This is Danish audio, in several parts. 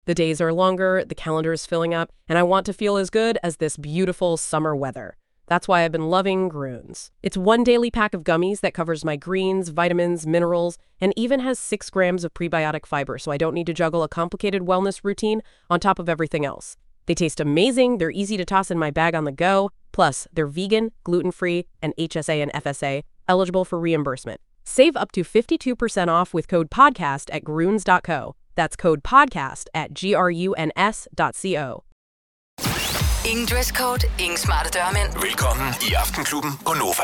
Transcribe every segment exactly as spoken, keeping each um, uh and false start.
The days are longer, the calendar is filling up, and I want to feel as good as this beautiful summer weather. That's why I've been loving Grüns. It's one daily pack of gummies that covers my greens, vitamins, minerals, and even has six grams of prebiotic fiber, so I don't need to juggle a complicated wellness routine on top of everything else. They taste amazing, they're easy to toss in my bag on the go, plus they're vegan, gluten-free, and H S A and F S A, eligible for reimbursement. Save up to fifty-two percent off with code podcast at grüns dot co. That's code podcast at G R U N S dot co. Ingen dresscode, ingen smarte dørmænd. Velkommen i Aftenklubben på Nova.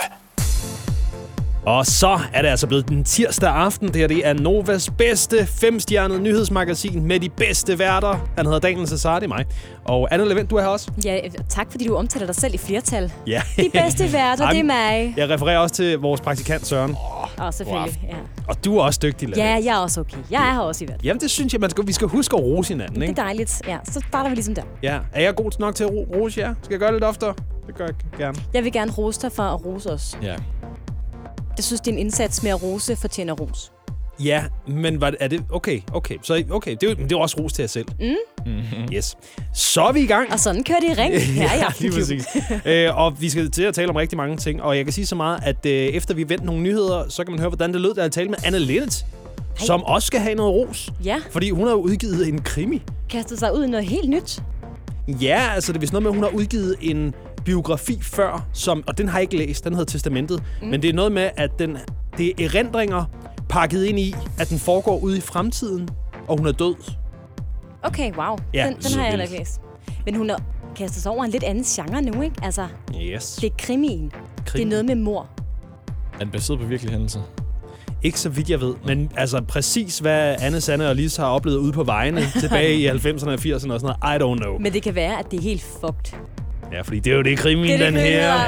Og så er det altså blevet den tirsdag aften. Det her det er Novas bedste femstjernede nyhedsmagasin med de bedste værter. Han hedder Daniel Cesar, det er mig. Og Anna Levent, du er her også. Ja, tak fordi du omtaler dig selv i flertal. Ja. De bedste værter, det er mig. Jeg refererer også til vores praktikant Søren. Åh, oh, selvfølgelig, ja. Og du er også dygtig, Levent. Ja, jeg er også okay. Jeg er her også i hvert. Jamen, det synes jeg, man skal, vi skal huske at rose hinanden, ikke? Det er dejligt, ja. Så starter vi ligesom der. Ja. Er jeg god nok til at ro- rose jer? Skal jeg gøre det lidt oftere? Det gør jeg gerne. Jeg vil gerne rose dig for at rose os. Ja. Jeg synes, din indsats med at rose fortjener ros. Ja, men var det, er det... Okay, okay. Så okay, det er jo det er også ros til jer selv. Mm. Mm-hmm. Yes. Så er vi i gang. Og sådan kører det i ring. Ja, ja, lige præcis. øh, og vi skal til at tale om rigtig mange ting. Og jeg kan sige så meget, at øh, efter vi vendt nogle nyheder, så kan man høre, hvordan det lød, da jeg talte med Anna Levent, som også skal have noget ros. Ja. Fordi hun har udgivet en krimi. Kastet sig ud i noget helt nyt. Ja, altså det er vist noget med, at hun har udgivet en biografi før, som, og den har jeg ikke læst, den hedder Testamentet. Mm. Men det er noget med, at den, det er erindringer pakket ind i, at den foregår ude i fremtiden, og hun er død. Okay, wow. Ja, den, den har jeg heller ikke læst. Men hun har kastet sig over en lidt anden genre nu, ikke? Altså, yes. Det er krimien. Krimi. Det er noget med mor. Er den baseret på virkelige hændelser? Ikke så vidt jeg ved, men altså præcis hvad Anne, Sanne og Lise har oplevet ude på vejene tilbage i halvfemserne og firserne og sådan noget, I don't know. Men det kan være, at det er helt fucked. Ja, fordi det er jo det krimi, den her.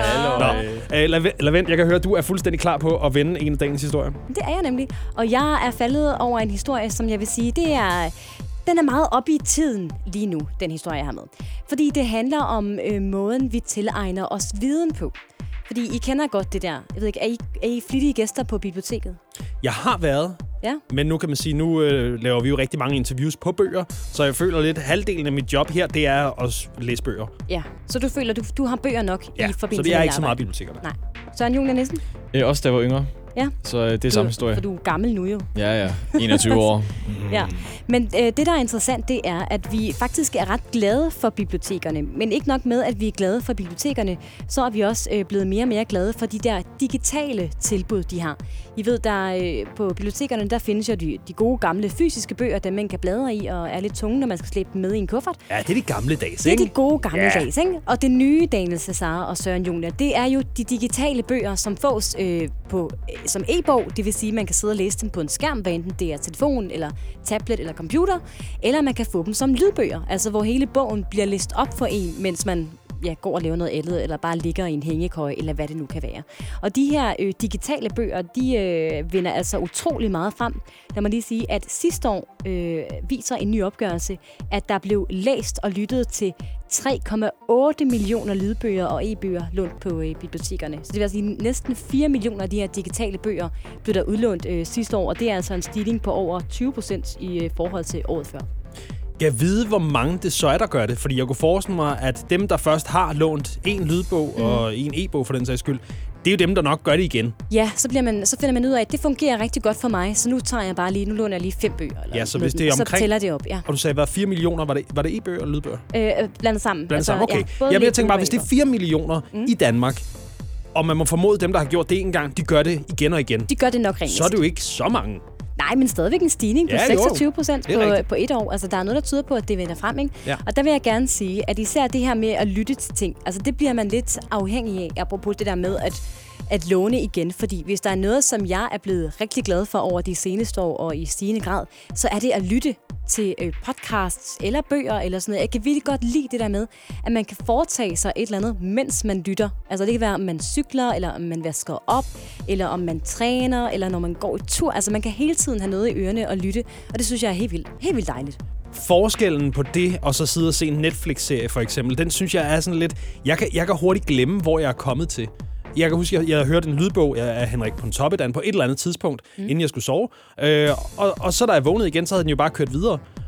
Nå, Lavent, jeg kan høre, at du er fuldstændig klar på at vende en af dagens historier. Det er jeg nemlig. Og jeg er faldet over en historie, som jeg vil sige, det er... Den er meget oppe i tiden lige nu, den historie, jeg har med. Fordi det handler om øh, måden, vi tilegner os viden på. Fordi I kender godt det der. Jeg ved ikke, er I, er I flittige gæster på biblioteket? Jeg har været, ja. Men nu kan man sige, nu øh, laver vi jo rigtig mange interviews på bøger, så jeg føler lidt, halvdelen af mit job her, det er at læse bøger. Ja, så du føler, du, du har bøger nok ja, i forbindelse med så det er ikke så meget bibliotekerne. Nej. Søren Julian Nissen? Øh, også da jeg var yngre. Ja. Så øh, det er samme historie. For du er gammel nu jo. Ja, ja. enogtyve år. Mm. Ja. Men øh, det, der er interessant, det er, at vi faktisk er ret glade for bibliotekerne. Men ikke nok med, at vi er glade for bibliotekerne, så er vi også øh, blevet mere og mere glade for de der digitale tilbud, de har. I ved, der øh, på bibliotekerne, der findes jo de, de gode gamle fysiske bøger, der man kan bladre i og er lidt tunge, når man skal slæbe dem med i en kuffert. Ja, det er de gamle dags, ikke? Det er de gode gamle ja. dags, ikke? Og det nye, Daniel Cesar og Søren Julian, det er jo de digitale bøger, som fås øh, på, øh, som e-bog. Det vil sige, at man kan sidde og læse dem på en skærm, hvad enten det er telefon, eller tablet, eller computer. Eller man kan få dem som lydbøger, altså hvor hele bogen bliver læst op for en, mens man ja, går og laver noget andet, eller bare ligger i en hængekøje, eller hvad det nu kan være. Og de her øh, digitale bøger, de øh, vinder altså utrolig meget frem. Lad mig lige sige, at sidste år øh, viser en ny opgørelse, at der blev læst og lyttet til tre komma otte millioner lydbøger og e-bøger lånt på øh, bibliotekerne. Så det vil sige, næsten fire millioner af de her digitale bøger blev der udlånt øh, sidste år, og det er altså en stigning på over tyve procent i øh, forhold til året før. Jeg ved, hvor mange det så er, der gør det, fordi jeg kunne forestille mig, at dem, der først har lånt en lydbog mm. og en e-bog for den sags skyld, det er jo dem, der nok gør det igen. Ja, så, bliver man, så finder man ud af, at det fungerer rigtig godt for mig, så nu tager jeg bare lige, nu låner jeg lige fem bøger. Eller ja, så hvis det er omkring... Så tæller det op, ja. Og du sagde, hvad fire millioner, var det, var det e-bøger eller lydbøger? Øh, blandet sammen. Blandet sammen, okay. Ja, jeg, jeg tænker bare, hvis det er fire millioner mm. i Danmark, og man må formode, dem, der har gjort det en gang, de gør det igen og igen. De gør det nok rent. Så er det jo ikke så mange. Nej, men stadigvæk en stigning på ja, seksogtyve procent på, på et år. Altså, der er noget, der tyder på, at det vender frem, ikke? Ja. Og der vil jeg gerne sige, at især det her med at lytte til ting, altså det bliver man lidt afhængig af, apropos det der med at, at låne igen. Fordi hvis der er noget, som jeg er blevet rigtig glad for over de seneste år og i stigende grad, så er det at lytte til øh, podcasts eller bøger eller sådan noget. Jeg kan virkelig godt lide det der med, at man kan foretage sig et eller andet, mens man lytter. Altså det kan være, om man cykler, eller om man vasker op, eller om man træner, eller når man går i tur. Altså man kan hele tiden have noget i ørerne og lytte, og det synes jeg er helt vildt, helt vildt dejligt. Forskellen på det, og så sidde og se en Netflix-serie for eksempel, den synes jeg er sådan lidt... Jeg kan, jeg kan hurtigt glemme, hvor jeg er kommet til. Jeg kan huske, at jeg, jeg havde hørt en lydbog af Henrik Pontoppidan på et eller andet tidspunkt, mm. inden jeg skulle sove. Øh, og, og så da jeg vågnede igen, så havde den jo bare kørt videre.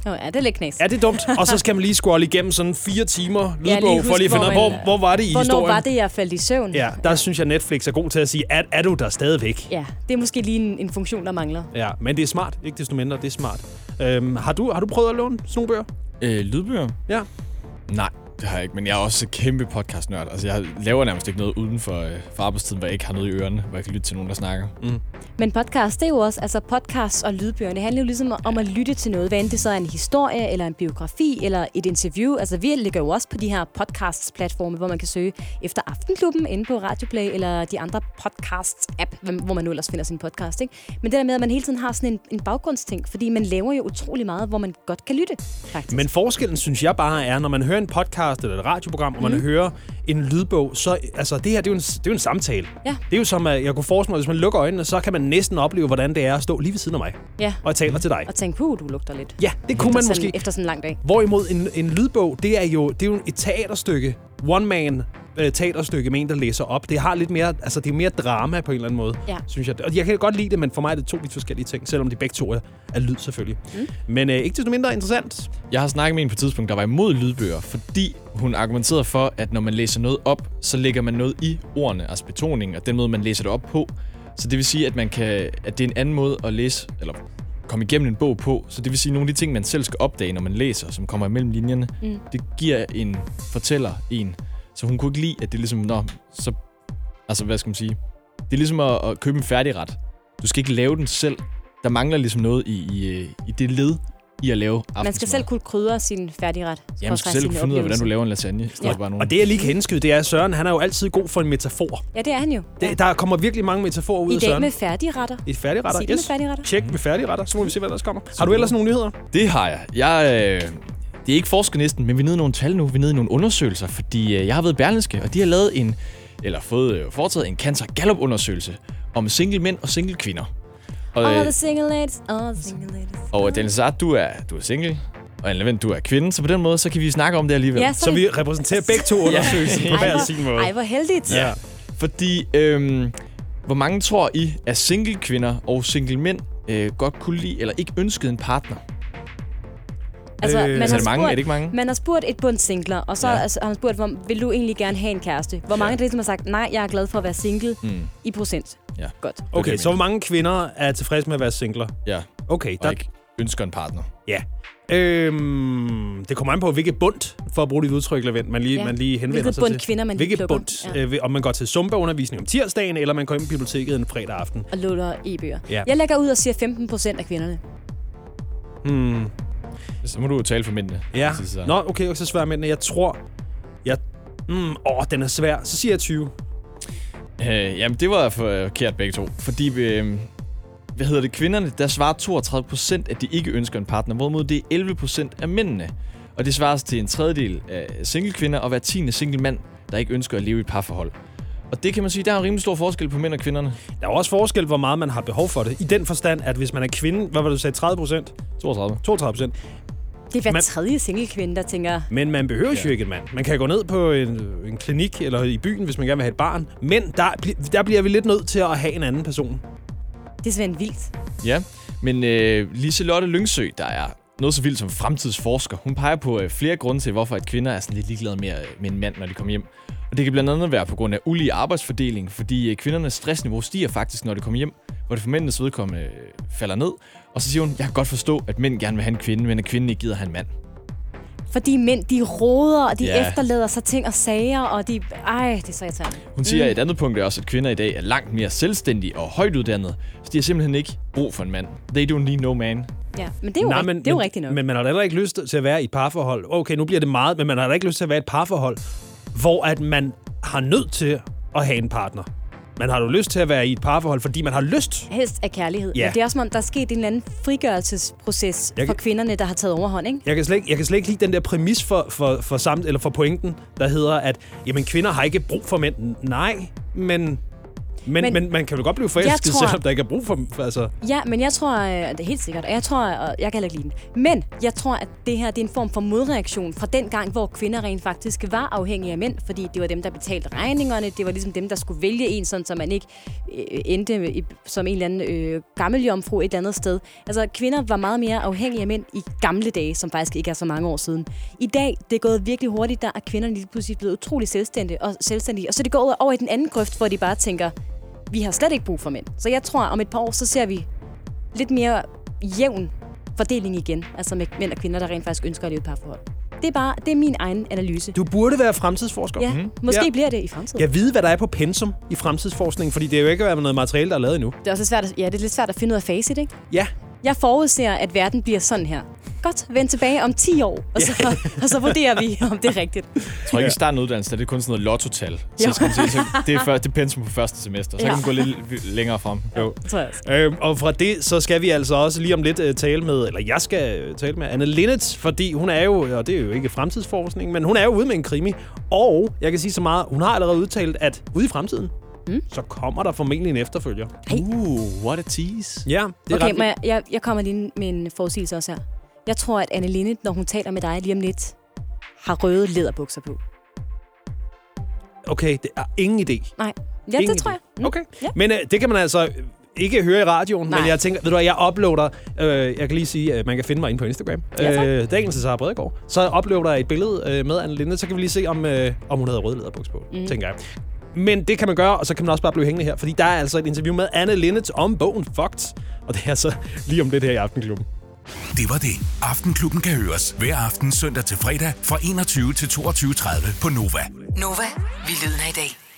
Nå, ja, det er lidt knas. Ja, det er dumt. Og så skal man lige scrolle igennem sådan fire timer lydbog, Ja, lige for lige at huske, finde ud af, hvor hvor, man- hvor var det i Hvornår historien. var det, jeg faldt i søvn? Ja, der synes jeg, Netflix er god til at sige, er, er du der stadigvæk? Ja, det er måske lige en, en funktion, der mangler. Ja, men det er smart. Ikke desto mindre, det er smart. Øhm, har, du, har du prøvet at låne sådan nogle bøger? Øh, lydbøger? Ja. Nej, det har jeg ikke, men jeg er også kæmpe podcastnørd. Altså, jeg laver nærmest ikke noget uden for, øh, for arbejdstiden, hvor jeg ikke har noget i ørerne, hvor jeg kan lytte til nogen, der snakker. Mm. Men podcast, det er jo også, altså podcasts og lydbøger, det handler jo ligesom om at lytte til noget, hvad end det så er en historie, eller en biografi, eller et interview. Altså vi ligger jo også på de her podcasts-platforme, hvor man kan søge efter Aftenklubben inde på Radioplay, eller de andre podcasts-app, hvor man nu ellers finder sin podcast, ikke? Men det der med, at man hele tiden har sådan en, en baggrundsting, fordi man laver jo utrolig meget, hvor man godt kan lytte, faktisk. Men forskellen, synes jeg bare er, når man hører en podcast eller et radioprogram, og man Mhm. hører en lydbog, så altså, det her, det er jo en, det er jo en samtale. Ja. Det er jo som, at jeg kunne forestille mig, hvis man lukker øjnene, så kan man næsten opleve, hvordan det er at stå lige ved siden af mig. Ja. Og jeg taler til dig. Og tænke, puh, du lugter lidt. Ja, det kunne efter man sådan, måske. Efter sådan en lang dag. Hvorimod en, en lydbog, det er jo, det er jo et teaterstykke. One-man øh, teaterstykke med en, der læser op. Det har lidt mere, altså det er mere drama på en eller anden måde, Ja. synes jeg. Og jeg kan godt lide det, men for mig er det to vidt forskellige ting, selvom de begge to er, er lyd selvfølgelig. Mm. Men øh, ikke desto mindre interessant. Jeg har snakket med en på et tidspunkt, der var imod lydbøger, fordi hun argumenterede for, at når man læser noget op, så lægger man noget i ordene, altså betoningen, og den måde, man læser det op på. Så det vil sige, at, man kan, at det er en anden måde at læse, eller komme igennem en bog på. Så det vil sige, at nogle af de ting, man selv skal opdage, når man læser, som kommer imellem linjerne, mm. det giver en fortæller en. Så hun kunne ikke lide, at det ligesom, nå, så, altså hvad skal man sige, det er ligesom at, at købe en færdigret. Du skal ikke lave den selv. Der mangler ligesom noget i, i, i det led i at lave aftensmad. Man skal selv kunne krydre sin færdigret. Ja, man skal selv kunne finde ud af, hvordan du laver en lasagne. Ja. Ja. Bare nogen. Og det, jeg lige kan indskyde, det er, at Søren, han er jo altid god for en metafor. Ja, det er han jo. Det, Ja. der kommer virkelig mange metaforer ud I af dag Søren. med færdigretter. Et færdigretter. Sig det med færdigretter. Tjek med færdigretter, så må vi se, hvad der kommer. Har du ellers nogle nyheder? Det har jeg. jeg øh, det er ikke forskerlisten, men vi er nede i nogle tal nu. Vi er nede i nogle undersøgelser, fordi øh, jeg har været i Berlingske, og de har lavet en, eller fået øh, foretaget en Cancer Gallup-undersøgelse om single mænd og single kvinder. Og, All øh, the single ladies, all the single ladies. og øh, Daniel Saad, du er, du er single, og Anne Levent, du er kvinde, så på den måde, så kan vi snakke om det alligevel. Ja, Så vi repræsenterer begge to undersøgelser på Ej, hver hvor- sin måde. Ej, hvor heldigt. Ja. Fordi, øhm, hvor mange tror I, at single kvinder og single mænd øh, godt kunne lide, eller ikke ønskede en partner? Altså, Øh, man, Altså, har er det mange? spurgt, Er det ikke mange? man har spurgt et bund singler, og så Ja. ja. altså, har man spurgt, hvor, vil du egentlig gerne have en kæreste? Hvor mange ja. der ligesom har sagt, nej, jeg er glad for at være single Mm. i procent. Ja. Godt. Okay, Okay, så hvor mange kvinder er tilfredse med at være singler? Ja, Okay, og der, ikke ønsker en partner. ja. Øhm, det kommer an på, hvilket bund, for at bruge dit udtryk, Levent, man lige, Ja. man lige henvender Hvilket sig bund til. kvinder man lige Hvilket plukker. bund? Ja. Øh, om man går til Zumba-undervisning om tirsdagen, eller man går ind på biblioteket en fredag aften. Og låner e-bøger. Ja. Jeg lægger ud og siger femten procent af kvinderne. Hmm. Så må du jo tale for mændene. Ja. Så- så- Nå, okay, og så svarer mændene. Jeg tror... Jeg... Mm, åh, den er svær. Så siger jeg tyve. Øh, jamen, det var forkert begge to. Fordi, øh, hvad hedder det, kvinderne, der svarer toogtredive procent, at de ikke ønsker en partner, hvorimod det er elleve procent af mændene. Og det svares til en tredjedel af single kvinder og hver tiende single mand, der ikke ønsker at leve i et parforhold. Og det kan man sige, der er en rimelig stor forskel på mænd og kvinderne. Der er også forskel, hvor meget man har behov for det. I den forstand, at hvis man er kvinde... Hvad var det, du sagde? tredive procent? toogtredive. toogtredive procent. Det er hver Man- tredje single kvinde, der tænker, Men man behøver jo ikke en mand. Man kan gå ned på en, en klinik eller i byen, hvis man gerne vil have et barn. Men der, bli- der bliver vi lidt nødt til at have en anden person. det er simpelthen vildt. Ja, men øh, Liselotte Lyngsø, der er noget så vildt som fremtidsforsker, hun peger på øh, flere grunde til, hvorfor at kvinder er sådan lidt ligeglade med, øh, med en mand, når de kommer hjem. Og det kan blandt andet være på grund af ulige arbejdsfordeling, fordi øh, kvindernes stressniveau stiger faktisk, når de kommer hjem, hvor det for mændenes vedkommende øh, falder ned. Og så siger hun, jeg kan godt forstå, at mænd gerne vil have en kvinde, men at kvinden ikke gider have en mand. Fordi mænd, de roder, og de Ja. efterlader sig ting og sager, og de... Ej, det er så irriterende. Hun siger, at et andet punkt er også, at kvinder i dag er langt mere selvstændige og højt uddannede, så de har simpelthen ikke brug for en mand. They don't need no man. Ja, men det er jo, Nej, rigt- men, det er jo men, rigtigt nok. Men man har da heller ikke lyst til at være i et parforhold. Okay, nu bliver det meget, men man har da ikke lyst til at være i et parforhold, hvor at man har nødt til at have en partner. Man har jo lyst til at være i et parforhold, fordi man har lyst. Helst af kærlighed. Ja. Men det er også som om, der er sket en eller anden frigørelsesproces Jeg for kan- kvinderne, der har taget overhånd, ikke? Jeg kan slet ikke, jeg kan slet ikke lide den der præmis for, for, for, samt, eller for pointen, der hedder, at jamen, kvinder har ikke brug for mænd. Nej, men Men, men, men man kan jo godt blive forelsket, tror, selvom der ikke er brug for dem. Altså. Ja, men jeg tror, det er helt sikkert, og jeg tror, og jeg kan heller ikke lide den. Men jeg tror, at det her det er en form for modreaktion fra den gang, hvor kvinder rent faktisk var afhængige af mænd, fordi det var dem, der betalte regningerne, det var ligesom dem, der skulle vælge en, sådan, så man ikke øh, endte i, som en eller anden øh, gammeljomfru et eller andet sted. Altså, kvinder var meget mere afhængige af mænd i gamle dage, som faktisk ikke er så mange år siden. I dag, det er gået virkelig hurtigt, der er kvinderne lige pludselig blevet utrolig selvstændige og selvstændige, og så det går over i den anden grøft, hvor de bare tænker, vi har slet ikke brug for mænd. Så jeg tror, om et par år, så ser vi lidt mere jævn fordeling igen. Altså med mænd og kvinder, der rent faktisk ønsker at leve et parforhold. Det er bare, det er min egen analyse. Du burde være fremtidsforsker. Ja, mm-hmm. måske ja. bliver det i fremtiden. Jeg ved, hvad der er på pensum i fremtidsforskning, fordi det er jo ikke noget materiale, der er lavet endnu. Det er også svært at, ja, det er lidt svært at finde ud af facit, ikke? Ja. Jeg forudser, at verden bliver sådan her. Godt, vend tilbage om ti år, og så, yeah. og så vurderer vi, om det er rigtigt. Jeg tror ikke, i starten af uddannelsen, det er kun sådan noget lottotal. Så, skal man sige, så det er, for, det er pensum på første semester, så ja. kan man gå lidt længere frem. Jo. Ja, øhm, og fra det, så skal vi altså også lige om lidt uh, tale med, eller jeg skal tale med Anne Linnet, fordi hun er jo, og det er jo ikke fremtidsforskning, men hun er jo ude med en krimi, og jeg kan sige så meget, hun har allerede udtalt, at ude i fremtiden, Mm. så kommer der formentlig en efterfølger. Hey. Uh, what a tease. Ja, det er okay, ret... men jeg, jeg kommer lige med en forudsigelse også her. Jeg tror, at Anne Linnet, når hun taler med dig lige om lidt, har røde læderbukser på. Okay, det er ingen idé. Nej, ja, ingen det idé. tror jeg. Mm. Okay, ja. men uh, det kan man altså ikke høre i radioen, Nej. men jeg tænker, ved du hvad, jeg uploader, øh, jeg kan lige sige, at man kan finde mig inde på Instagram, ja, øh, dagen til Sara Bredegaard, så uploader jeg et billede øh, med Anne Linnet, så kan vi lige se, om, øh, om hun havde røde læderbukser på, mm. tænker jeg. Men det kan man gøre, og så kan man også bare blive hængende her, fordi der er altså et interview med Anne Linnet om bogen Fucked, og det er altså lige om lidt her i Aftenklubben. Det var det. Aftenklubben kan høres hver aften søndag til fredag fra enogtyve til toogtyve tredive på Nova. Nova, vi lyder i dag.